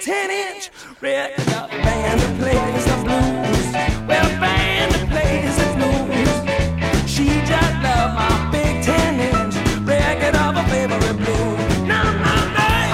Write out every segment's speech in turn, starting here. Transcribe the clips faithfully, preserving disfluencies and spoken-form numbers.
ten inch record up, band that plays the blues. Well, band that plays the blues. She just loved my big ten inch record of her favorite blues. Now, now,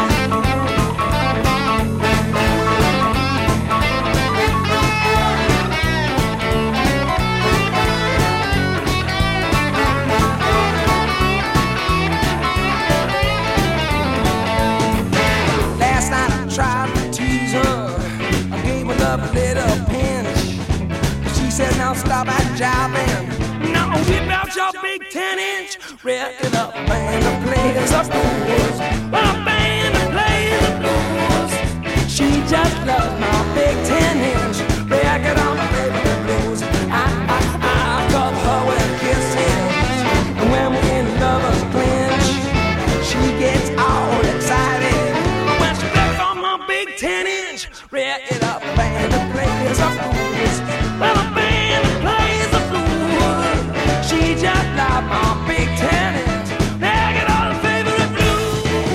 last night I tried to tease her. I gave her love a little pinch. She said, now stop that jiving. Now whip out your big ten inch record up, band that plays the blues. Well, a band that plays the blues. She just loves my big ten inch record on my favorite blues. I, I, I love her with kisses, and when we're in lovers clinch, she gets all excited when she backs on my big ten inch record up, band that plays the blues. Well, a band that plays the blues. She just loves my big ten inch record on her favorite blues.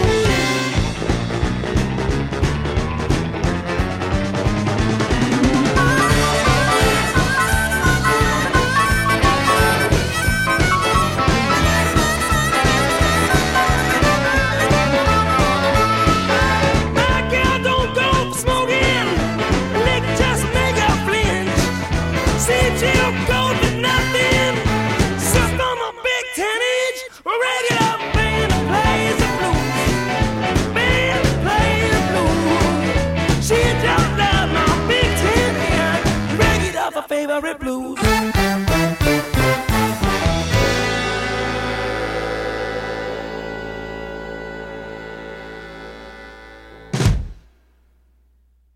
My girl don't go for smoking, lick just make her flinch. See, she don't go for nothing. Suck on my big ten inch regular band that plays the blues. Band that plays the blues. She just loves my big ten inch regular her favorite blues.